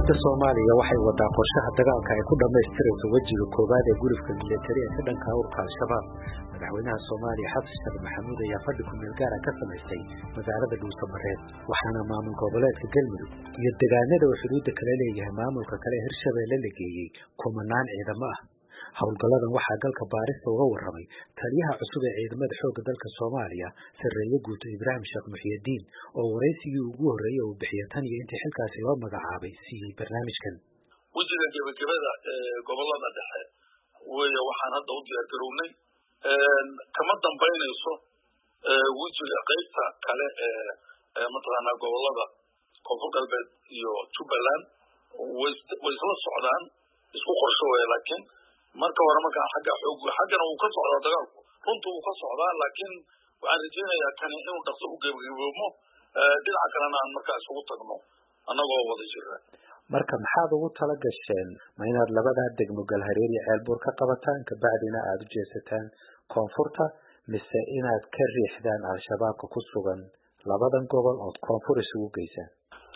dowladda Soomaaliya waxay wadaa qorshaha dagaalka ay ku dhameystirayso wajiga koobaad ee gurifka militari ee ka dhanka ururka Al-Shabaab. Madaxweynaha Soomaaliya Xasan Sheekh Maxamuud ayaa fadhi ku meel gaar ah ka samaystay magaalada Dhuusamareeb, waxaana maamul goboleedka Galmudug iyo deegaanada uu xuduudda kala leeyahay maamulka kale ee Hirshabelle la geeyey kumanaan ciidamo ah. howlgalladan waxaa dalka baarista uga warramay taliyaha cusub ee ciidamada xoogga dalka Soomaaliya Sarreeye Guud Ibraahim Sheekh Muxyidiin oo wareysigii ugu horreeyay uu bixiyay tan iyo intii xilkaasi loo magacaabay siiyay barnaamijkan. wajiga gabagabada gobolada dhexe weeye waxaan hadda u diyaar garownay kama dambaynayso wajiga qaybta kale mataqaanaa gobolada koonfur galbeed iyo Jubbaland way isla socdaan isku qorsho weeye laakiin marka hore marka xaggana uu ka socdaa dagaalku runtu uu ka socdaa laakiin waxaan rajaynayaa kan inuu dhaqso u gabagaboomo dhinaca kalena aan markaa isugu tagno annagoo wada jira. marka maxaad ugu tala gasheen ma inaad labadaa degmo Galhareer iyo Ceelbuur ka qabataan kabacdina aad u jeesataan koonfurta mise inaad ka riixdaan Al-Shabaabka ku sugan labadan gobol oo koonfur isugu geysaan?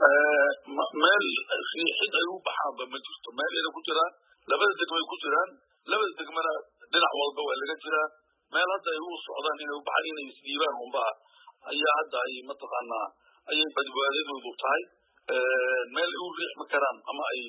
meel riixid ay u baxaanba ma jirto, meel ina ku jiraan labada degmo ay ku jiraan, labada degmana dhinac walba waa laga jiraa. meel hadda ay u socdaan inay u baxaan inay isdhiibaan unbaa ayaa hadda ay mataqaanaa ayay badbaadadoodu tahay. meel ay u riixmi karaan ama ay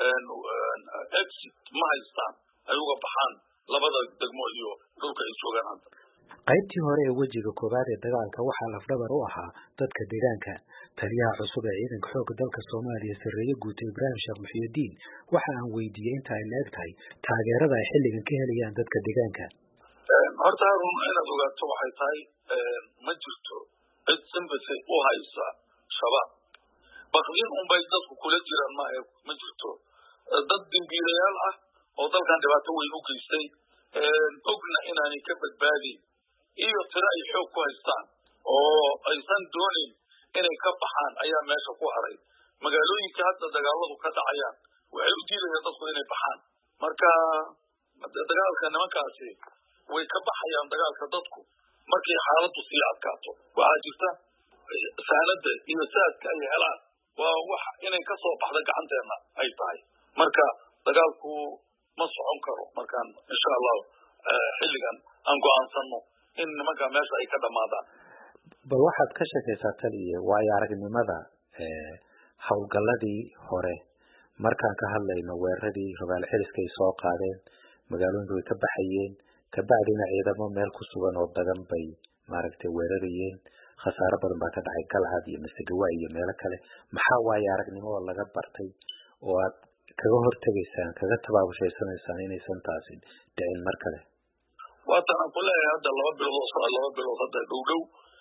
exit ma haystaan ay uga baxaan labada degmo iyo dhulka ay joogaan hadda. qaybtii hore ee wajiga koobaad ee dagaalka waxaa lafdhabar u ahaa dadka deegaanka. taliyaha cusub ee ciidanka xoogga dalka Soomaaliya Sarreeye Guud Ibraahim Sheekh Muxyidiin waxa aan weydiiyey inta ay leeg tahay taageerada ay xilligan ka helayaan dadka deegaanka. horta run inaad ogaato waxay tahay ma jirto cid sympathy u haysa shabaab. baqdin unbay dadku kula jiraan ma jirto. dad dambiilayaal ah oo dalkan dhibaato weyn u geystay ogna inaanay ka badbaadin iyo tiro ay xoog ku haystaan oo aysan doonin inay ka baxaan ayaa meesha ku haray. magaalooyinka hadda dagaaladu ka dhacayaan waxay u diidayaan dadku inay baxaan. marka dagaalka nimankaasi way ka baxayaan dagaalka dadku markay xaaladdu sii adkaato. waxaa jirta saanada iyo saadka ay helaan waa wax inay ka soo baxda gacanteena ay tahay. marka dagaalku ma socon karo markaan insha Allah xilligan aan go'aansano in nimanka meesha ay ka dhamaadaan. bal waxaad ka sheekaysaa taliye waayo aragnimada howlgalladii hore markaan ka hadlayno weeraradii rogaal celiska ay soo qaadeen magaalooyinka way ka baxayeen kabacdina ciidamo meel ku sugan oo dagan bay maaragtay weerarayeen. khasaaro badan baa ka dhacay Galcad iyo Masagawa iyo meelo kale. maxaa waayo aragnimo oo laga bartay oo aad kaga hortegaysaan kaga tabaabushaysanaysan inaysan taasi dhicin mar kale? waatan ku leeyahay hadda laba bilood hadda dhow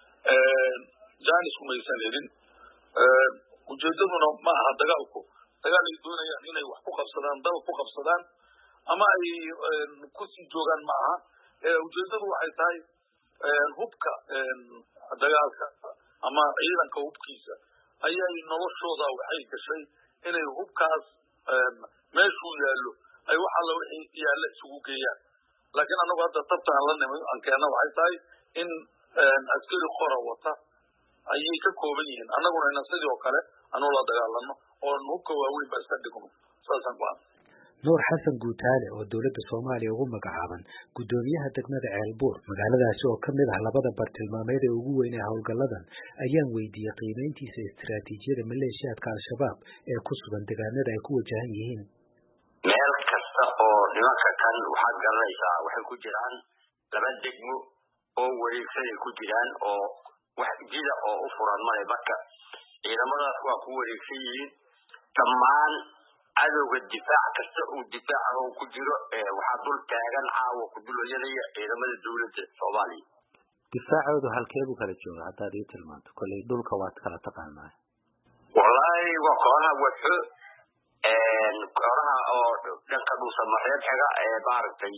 jaanis kumaysan helin. ujeedaduna ma aha dagaalku dagaal ay doonayaan inay wax ku qabsadaan dal ku qabsadaan ama ay ku sii joogaan ma aha. ujeedadu waxay tahay hubka dagaalka ama ciidanka hubkiisa ayay noloshooda waxay gashay inay hubkaas meeshuu yaallo ay wax alla wixii yaalla isugu geeyaan. laakiin anagu hadda tabtaan la nimay aan keenna waxay tahay in askari qora wata ayay ka kooban yihiin annaguna ina sidoo kale anu la dagaalano oo hubka waaweyn ba iska dhigno saasaan ku Nuur Xasan Guutaale oo dowladda Soomaaliya ugu magacaaban gudoomiyaha degmada Ceelbuur magaaladaasi oo kamid ah labada bartilmaameed ee ugu weyn ee howlgalladan ayaan weydiiyay qiimeyntiisa istiraatiijiyada maleeshiyadka Al-Shabaab ee ku sugan deegaanada ay ku wajahan yihiin. meel kasta oo nimanka kan waxaad garanaysaa waxay ku jiraan laba degmo oo wareegsan ay ku jiraan oo wax jida oo u furan maray marka ciidamadaas waa ku wareegsan yihiin dhammaan cadowga difaac kasta uu difaaca oo ku jiro waxaa dul taagan caawa ku dulayadaya ciidamada dowladda Soomaaliya. difaacoodu halkee buu kala joogaa haddaad ii tilmaanto kolley dhulka waad kala taqaanaa? wallaahi waa koonaha waxo koonaha oo dhanka Dhuusamareeb xiga maaragtay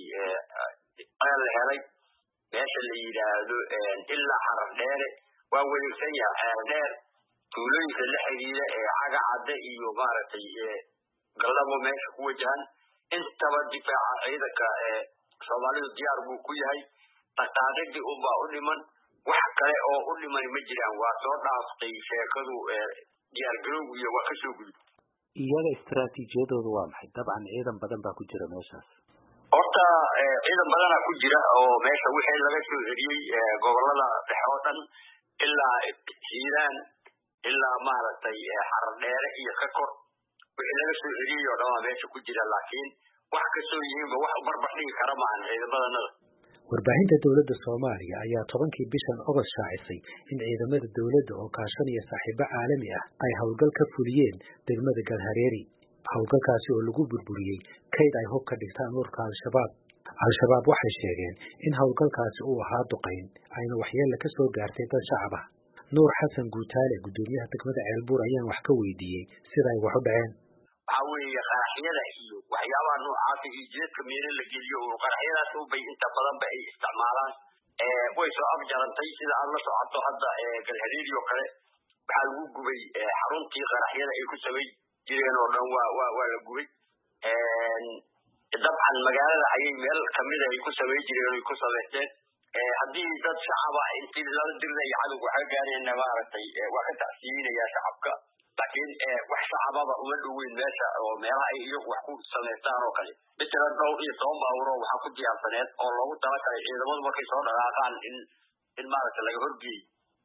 la helay meesha la yidhaahdo ilaa Xaraf Dheere waa wareegsan yahay. dheer tuulooyinka la xiriira Cagacadde iyo maaragtay galabo meesha ku wajahan intaba difaaca ciidanka Soomaalidu diyaar buu ku yahay. taqaadadii unbaa u dhiman wax kale oo u dhiman ma jiraan. waa soo dhaaftay sheekadu diyaar garowga iyo waa ka soo gudub. iyaga istaraatiijiyadoodu waa maxay? dabcan ciidan badan baa ku jira meeshaas. horta ciidan badana ku jira oo meesha wixii laga soo eriyey gobolada dhexe oo dhan ilaa Hiiraan ilaa maaragtay Xardheere iyo Kakor wixii laga soo eriyey oo dhan meesha ku jira, laakiin wax ka soo yihiinba wax barbar dhigi kara maahan ciidamadana. warbaahinta dowladda Soomaaliya ayaa 10kii bishan August shaacisay in ciidamada dowladda oo kaashanaya saaxiibo caalami ah ay howlgal ka fuliyeen degmada Galhareeri. howlgalkaasi oo lagu burburiyey kayd ay hub ka dhigtaan ururka Al-Shabaab waxay sheegeen in howlgalkaasi uu ahaa duqeyn ayna waxyeello ka soo gaartay dad shacab ah. Nuur Xasan Guutaale, gudoomiyaha degmada Ceelbuur, ayaan wax ka weydiiyey sida ay wax u dhaceen. waxa weeye qaraxyada iyo waxyaabaha noocaas iyo jidadka meelo la geliyo oo qaraxyadaas u bay inta badan ba ay isticmaalaan way soo afjarantay sida aad la socoto hadda Galhareeri oo kale waxa lagu gubay xaruntii qaraxyada ay ku sabay jireen oo dhan waa la gubay. dabcan magaalada ayay meel kamid ah ay ku sabay jireen oo ku sameeyeen haddii dad shacab ah intii la diray cadow waxa gaareen maaragtay waa ka tacsiinaya shacabka, laakiin wax shacababa uma dhoweyn meesha oo meelaha ay iyagu wax ku sameeyaan oo kale midna dhowr iyo 10 baawro waxa ku diyaarsaneed oo loogu talagalay ciidamadu markay soo dhaqaaqaan in maaragtay laga horgeeyo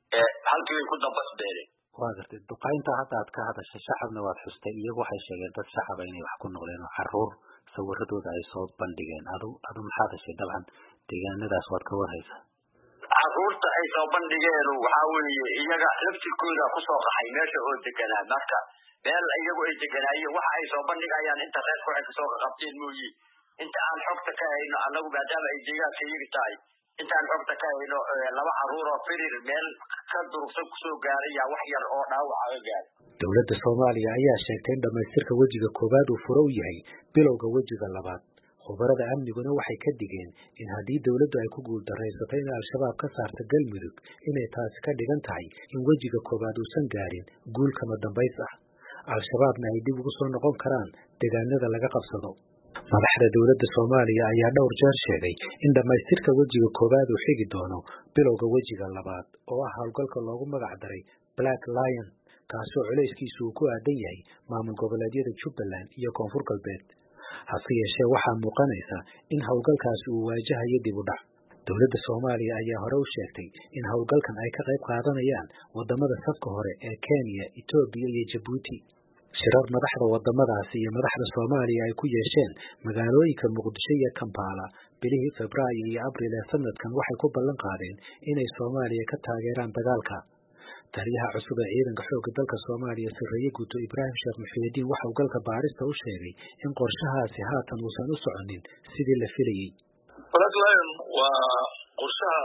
halkii ku dambasbeelay. waa gartay duqeynta hadda aad ka hadashay shacabna waad xustay, iyagu waxay sheegeen dad shacab inay wax ku noqdeen oo caruur sawiradooda ay soo bandhigeen. adu maxaa dhashay? dabcan deegaanadaas waad ka warhaysaa. caruurta ay soo bandhigeen waxa weeye iyaga laftirkooda ku soo qaxay meesha oo deganaa, marka meel iyagu ay deganaayeen waxa ay soo bandhigayaan inta reer ku ay soo qabteen mooyee inta aan xogta ka hayno anagu maadaama ay deegaanka yiri tahay inta aan xogta ka hayno laba caruur oo firir meel ka durugsan ku soo gaaray wax yar oo dhaawac ah gaaray. dowladda Soomaaliya ayaa sheegtay in dhamaystirka wajiga koobaad uu furo u yahay bilowga wajiga labaad. khubarada amniguna waxay ka digeen in haddii dowladdu ay ku guuldaraysato in Al-Shabaab ka saarto Galmudug inay taasi ka dhigan tahay in wajiga koobaad uusan gaarin guul kama dambays ah. Al-Shabaabna ay dib ugu soo noqon karaan deegaanada laga qabsado. madaxda dowladda Soomaaliya ayaa dhowr jeer sheegay in dhamaystirka wajiga koobaad uu xigi doono bilowga wajiga labaad oo ah howlgalka loogu magac daray Black Lion, kaasoo culayskiisu uu ku aadan yahay maamul goboleedyada Jubbaland iyo Koonfur Galbeed. hase yeeshee waxaa muuqanaysa in howlgalkaasi uu waajahayo dib u dhac. dowladda Soomaaliya ayaa hore u sheegtay in howlgalkan ay ka qayb qaadanayaan wadamada safka hore ee Kenya, Ethiopia iyo Djibouti. shirar madaxda wadamadaasi iyo madaxda Soomaaliya ay ku yeesheen magaalooyinka Muqdisho iyo Kampala bilihii Febraayo iyo Abriil ee sanadkan waxay ku ballan qaadeen inay Soomaaliya ka taageeraan dagaalka. taliyaha cusub ee ciidanka xoogga dalka Soomaaliya Sirriye Guuto Ibraahim Sheekh Muxyidiin waxa uu galka baarista u sheegay in qorshahaasi haatan uusan u soconin sidii la filayay. Black Lion waa qorshaha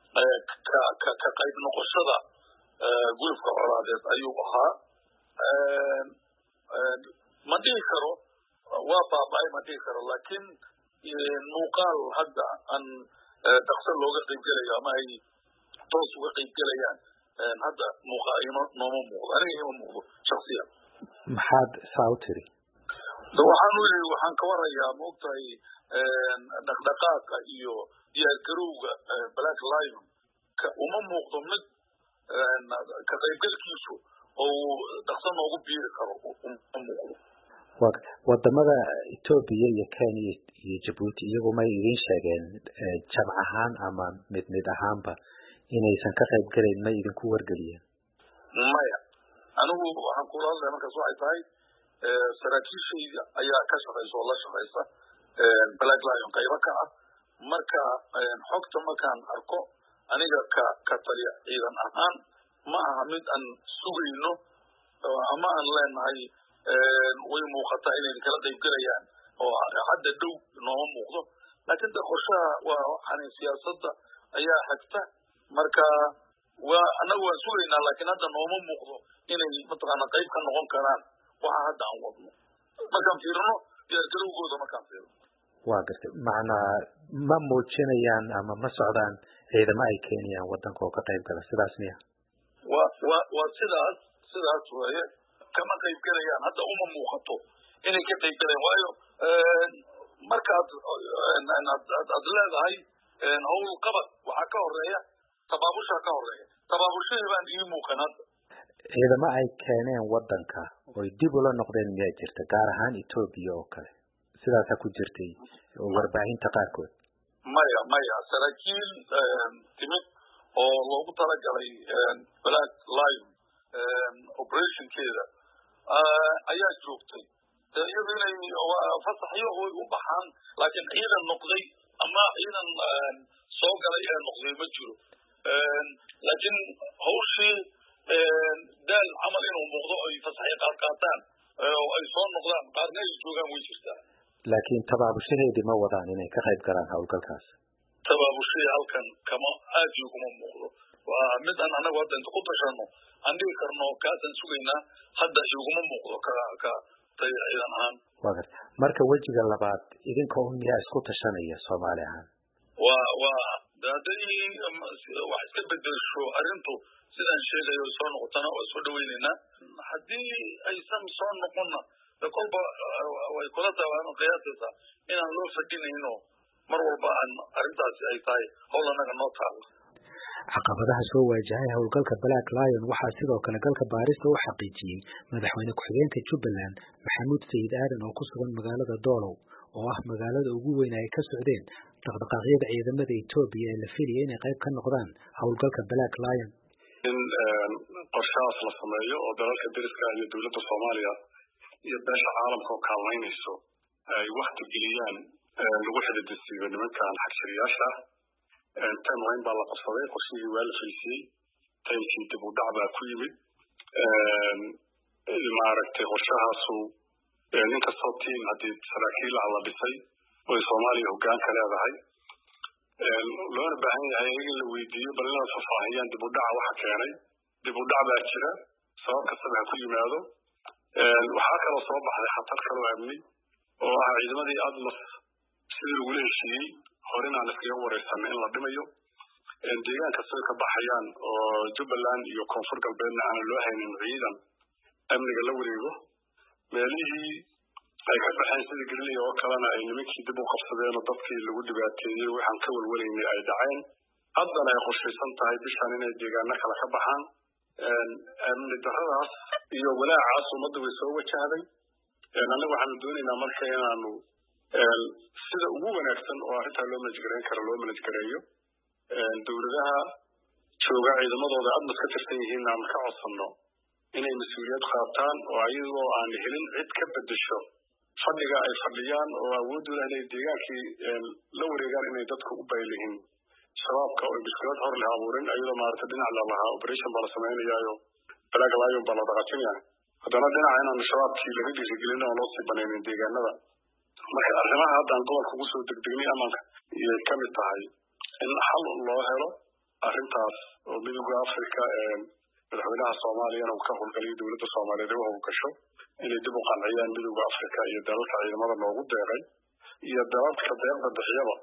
ka qayb noqoshada gulufka colaadeed ayuu ahaa. ma dhihi karo waa baaba'ay ma dhihi karo, laakiin muuqaal hadda aan dhaqso looga qaybgelayo ama ay toos uga qaybgelayaan hadda nooma muuqdo, aniga ima muuqdo shaksiyan. maxaad saa u tiri? waxaan ka warayaa maogtahay dhaqdhaqaaqa iyo diyaargarowga Black Lion uma muuqdo mid ka qaybgalkiisu oo dhaqso noogu biiri karo uma muuqdo. wadamada Ethiopia iyo Kenya iyo Djibouti iyagu may idin sheegeen jamc ahaan ama mid ahaanba inaysan ka qayb galayn, ma idinku wargeliyeen? maya, anigu waxaan kula hadlaya markaas waxay tahay saraakiishayda ayaa ka shaqaysa oo la shaqaysa Black Lion qaybo ka ah. marka xogta markaan arko aniga ka taliya ciidan ahaan ma aha mid aan sugayno ama aan leenahay way muuqataa inay kala qayb galayaan oo hadda dhow nooma muuqdo, laakiin qorshaha waa siyaasadda ayaa xigta. marka anagu waan sugaynaa, laakiin hadda nooma muuqdo inay mataqaana qayb ka noqon karaan waxa hadda aan wadno markaan fiirino diyaargarowgooda markaan fiirino. waa gartay, macnaa ma muujinayaan ama ma socdaan ciidamo ay keenayaan wadanka oo ka qayb gala, sidaas miya? waa sidaas weeye, kama qayb galayaan hadda, uma muuqato inay ka qayb galayaan. waayo markaad leedahay howl qabad waxaa ka horeeya tabaabushaa ka horeeya, tabaabushadii baan ii muuqan hadda. ciidamo ay keeneen wadanka oo dib ula noqdeen miyaa jirta gaar ahaan Ethiopia oo kale sidaas ku jirtay warbaahinta qaarkood maya saraakiil timid oo loogu talagalay Black Lion operationkeeda ayaa joogtay iyadoo inay fasaxyo u baxaan laakiin ciidan noqday ama ciidan soo galay ee noqday ma jiro laakiin hawshii daal camal inuu muuqdo ay fasaxyo qaataan oo ay soo noqdaan qaarna ay joogaan way jirtaa laakiin tabaabushadeedii ma wadaan inay ka qayb galaan hawlgalkaas tabaabushay halkan kama aad uguma muuqdo waa mid aan anagu hadda inta ku tashano aan dhigi karno kaasan sugaynaa hadda iguma muuqdo ka ciidan ahaan marka wejiga labaad idinka miyaa isku tashanaya Soomaali ahaan waa dadii wax iska bedesho arrintu sidaan sheegayo soo noqotana oo soo dhaweynayna haddii aysan soo noqonna kolba way kula taabaan qiyaasada inaan loo fadhinayno mar walba aan arrintaasi ay tahay hawl anaga noo taalo caqabadaha soo waajahay howlgalka Black Lion waxaa sidoo kale galka baarista u xaqiijiyay madaxweyne ku-xigeenka Jubbaland Maxamuud Sayid Aadan oo ku sugan magaalada Doolow oo ah magaalada ugu weyn ay ka socdeen dhaqdhaqaaqyada ciidamada Ethiopia ee la filayay inay qayb ka noqdaan howlgalka Black Lion in qorshahaas la sameeyo oo dalalka deriska iyo dowladda Soomaaliya iyo beesha caalamka oo kaalmaynayso ay waqti geliyaan lagu xidhiidhsiiyo nimankan xagjiriyaasha timeline baa la qabsaday qorshihii waa la filisiyey taymkii dib u dhac baa ku yimid maaragtay qorshahaasu nin kastoo tiim haddii saraakiil la dhisay oo Soomaaliya hoggaanka leedahay loona baahan yahay in la weydiiyo bal inay faahfaahiyaan dib u dhaca waxa keenay dib u dhac baa jira sabab kasta ha ku yimaado waxaa kaloo soo baxday khatar kaloo amni oo ah ciidamadii ADMAS sidii lagu heshiiyey horena aan iskaga wareysan in la dhimayo deegaanka soo ka baxayaan oo Jubbaland iyo Koonfur Galbeedna aan loo haynin ciidan amniga la wareego meelihii ay ka baxeen sidii Galileo oo kalena ay nimankii dib u qabsadeen oo dadkii lagu dhibaateeyay waxaan ka walwalaynay ay dhaceen haddana ay qorshaysan tahay bishan inay deegaano kale ka baxaan amni darradaas iyo walaacaas ummadda way soo wajahday anaga waxaan doonaynaa marka inaanu sida ugu wanaagsan oo arrinta loo manajgareyn karo loo manajgareeyo dowladaha jooga ciidamadooda ADMAS ka tirsan yihiin aan ka codsanno inay mas'uuliyad qaataan oo ayagoo aan helin cid ka bedesho fadhiga ay fadhiyaan oo awood u leh inay deegaankii la wareegaan inay dadku u baylihin shabaabka oo biskilad hor leh abuurin ayadoo maaragtay dhinac la lahaa operation baa la sameynayaayo Black Lion baa la dhaqaajinaya haddana dhinaca inaan shabaabkii laga dhiirigelin oo loo sii banaynin deegaanada marka arrimaha haddaan gobolka ugu soo degdegnay amaanka iyay ka mid tahay in xal loo helo arrintaas oo midowga Afrika madaxweynaha Soomaaliya uu ka howlgalay dowladda Soomaaliyeed oo hoggaasho inay dib u qanciyaan midowga Afrika iyo dalalka ciidamada loogu deeqay iyo dalalka deeqda bixiyaba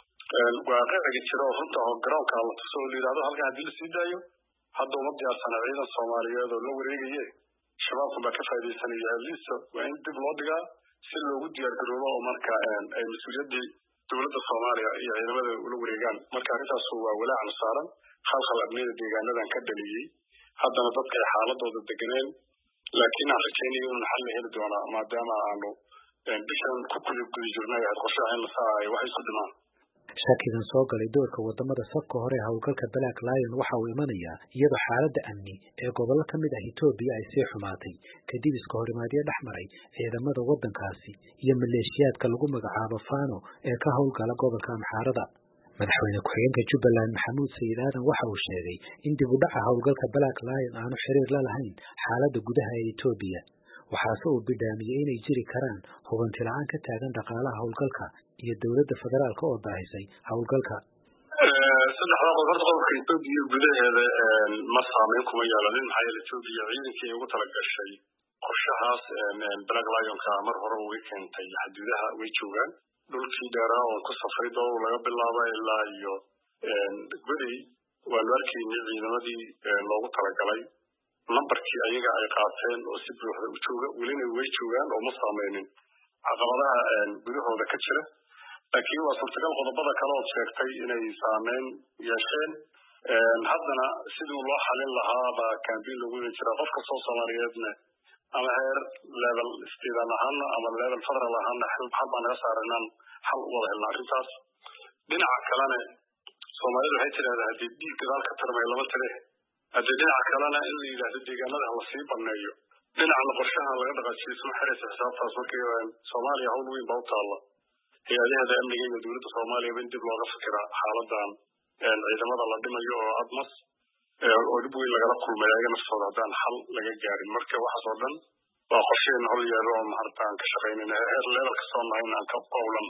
waaqiciga jira oo runta oo garoonka la tusoo liiraado halka hadii la sii daayo hadda uma diyaarsana ciidan Soomaaliyeed oo la wareegayay shabaabku baa ka faa'iideysanaya liiso waa in dib loo dhigaa si loogu diyaar garoobo oo marka ay mas'uuliyadii dowladda Soomaaliya iyo ciidamada ula wareegaan marka arrintaas waa walaac saaran khalkhal amniga deegaanadan ka dhaliyay haddana dadka ay xaaladooda deganeen laakiin aan rajaynayo in xal la heli doono maadaama aanu bishan ku guda jirnay qorshaha in la saaray wax isku dhimaan shakigan soo galay doorka wadamada safka hore howlgalka Black Lion waxa uu imanayaa iyadoo xaaladda amni ee gobollo ka mid ah Ethiopia ay sii xumaatay kadib iska horimaadyo dhexmaray ciidamada wadankaasi iyo maleeshiyaadka lagu magacaabo Fano ee ka howlgala gobolka Amxaarada madaxweyne ku-xigeenka Jubbaland Maxamuud Sayid Aadan waxa uu sheegay in dib u dhaca howlgalka Black Lion aanu xiriir la lahayn xaaladda gudaha ee Ethiopia waxaase uu bidhaamiyay inay jiri karaan hubanti la'aan ka taagan dhaqaalaha howlgalka iyo dowladda federaalka oo baahisay howlgalka saddexda qodobka Ethiopia gudaheeda ma saameyn kuma yeelanin maxaa yeelay Ethiopia ciidankii ugu talagashay qorshahaas Black Lion-ka mar hore uga keentay xaduudaha way joogaan dhulkii dheeraa oo ku safray doow laga bilaabo ilaa iyo gudi waa la arkay ciidamadii loogu talagalay numbarkii ayaga ay qaateen oo si buuxda u jooga welina way joogaan oo ma saameynin caqabadaha gudahooda ka jira laakiin waa suurtagal qodobada kale oo sheegtay inay saameyn yeesheen haddana sidii loo xalin lahaa baa campaign lagu jira qofka soo Soomaaliyeedna ama heer level state ahaan ama level federal ahaan xal baan naga saarnaan xal wada helna arrintaas dhinaca kalena Soomaalidu waxay tiraahdaa hadii dhiig gadaal ka tarmay lama tire hadii dhinaca kalena in la yiraahdo deegaanada la sii baneeyo dhinaca qorshaha laga dhaqaajiyo soo xiraysa xisaabtaas markii Soomaaliya hawl weyn baa u taala hay'adaha amniga iyo dawladda Soomaaliya in dib looga fikiro xaaladan ciidamada la dhimayo oo admas oo dib weyn laga kulmay ayaga naftooda hadaan xal laga gaarin marka waxa soo dhan waa qorsheen hol yeelo oo maartaan ka shaqeynayna heer level ka soo nahayn ka qowlan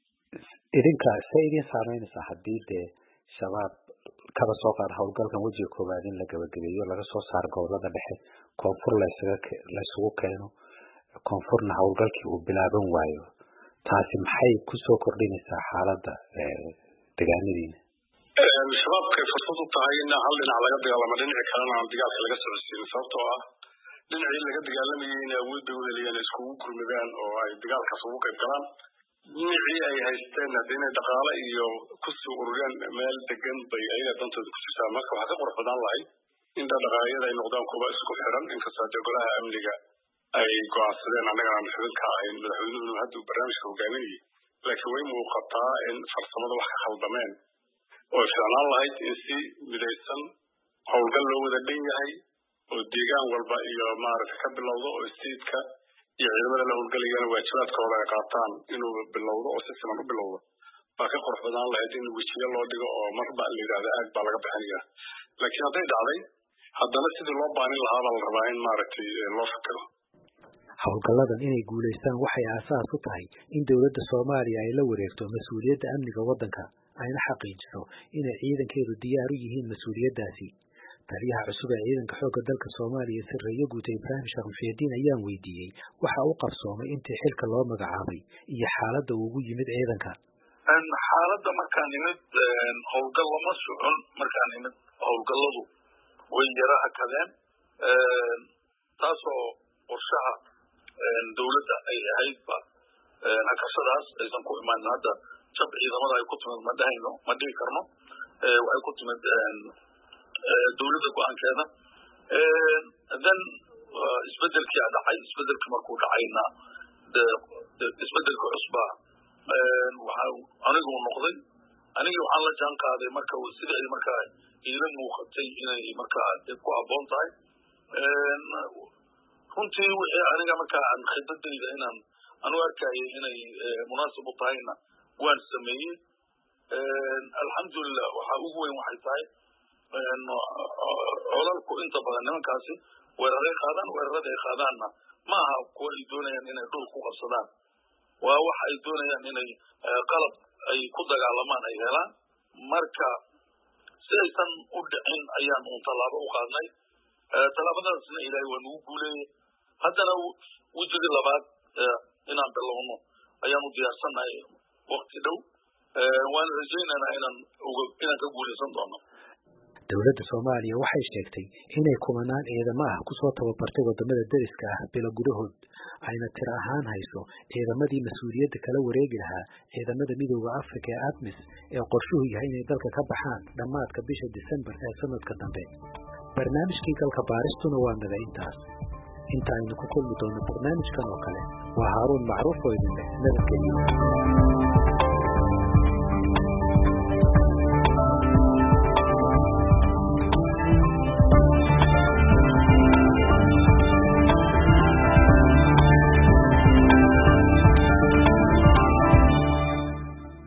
idinka sayidin saameynaysa hadii shabaab kaba soo qaad hawlgalkan wajiga koobaad in la gabagabeeyo laga soo saaro gobolada dhexe koonfur la isugu keeno koonfurna hawlgalkii uu bilaaban waayo taasi maxay ku soo kordhinaysaa xaaladda deegaanadiina shabaabka fursad u tahay in hal dhinac laga dagaalamo dhinaca kalena aan dagaalka laga socodsiin sababtoo ah dhinacii laga dagaalamayay in awoodda u heliyaan iskugu gurmadaan oo ay dagaalkaas ugu qayb galaan dhinacii ay haysteen inay dhaqaale iyo ku soo ururiyaan meel degan bay ayaga dantooda ku jirtaa marka waxaa ka qurux badan lahay in dhaqaaqyada ay noqdaan kuwa isku xiran inkastoo golaha amniga ay go'aansadeen annaga aan xubin ka ahayn madaxweynuhu hadda barnaamijka hogaaminayay laakiin way muuqataa in farsamada wax ka khaldameen oo ficnaan lahayd in si midaysan howlgal loo wada dhan yahay oo deegaan walba iyo maaragtay ka bilowdo oo stateska iyo ciidamada la howlgalayana waajibaadkooda ay qaataan inuu bilowdo oo si siman u bilowdo waa ka qurux badan lahayd in wejiyo loo dhigo oo marba la yidhaahdo aag baa laga bixinaya laakiin hadday dhacday haddana sidii loo baanin lahaa baa la rabaa in maaragtay loo fikiro hawlgalladan inay guulaystaan waxay aasaas u tahay in dawladda Soomaaliya ay la wareegto mas'uuliyadda amniga waddanka ayna xaqiijiso inay ciidankeedu diyaar u yihiin mas'uuliyaddaasi taliyaha cusub ee ciidanka xoogga dalka Soomaaliya Sarreeyo Guud Ibrahim Sheekh Muxyidiin ayaan weydiiyey waxa uu qabsoomay intii xilka loo magacaabay iyo xaaladda ugu yimid ciidanka xaaladda markaan nimid howlgal lama socon markaan nimid howlgalladu way yara hakadeen taasoo qorshaha dawladda ay ahaydba hakashadaas aysan ku imaanin hadda jab ciidamada ay ku timid ma dhahayno ma dhihi karno waxay ku timid dawladda go-aankeeda then isbedelkii dhacay isbedelkii markuu dhacayna isbedelka cusba anigu noqday anigii waxaan la jaan qaaday marka sida ay markaa iila muuqatay inay markaa ku habboon tahay runtii wixii aniga markaa aan khibradayda inaan anu arkayay inay munaasib u tahayna waan sameeyey alxamdulilah waxaa ugu weyn waxay tahay colalku inta badan nimankaasi weeraray qaadaan weerarada ay qaadaanna ma aha kuwa ay doonayaan inay dhul ku qabsadaan waa waxa ay doonayaan inay qalab ay ku dagaalamaan ay helaan marka si aysan u dhicin ayaan uun tallaabo u qaadnay tallaabadaasna ilaahay waa nagu guuleeyey haddana wejigii labaad inaan bilowno ayaan u diyaarsannahay waqti dhow waan rajaynaynaa inaan ka guulaysan doono dawladda Soomaaliya waxay sheegtay inay kumanaan ciidamo ah ku soo tababartay wadamada dariska ah bilo gudahood ayna tir ahaan hayso ciidamadii mas'uuliyadda kala wareegi lahaa ciidamada midowga Afrika ee ATMIS ee qorshuhu yahay inay dalka ka baxaan dhammaadka bisha December ee sanadka dambe barnaamijkii galka baaristuna waa naga intaas inta aynu ku kulmi doono barnaamijkan oo kale waa Haaruun Macruuf oo idin leh nabadgelyo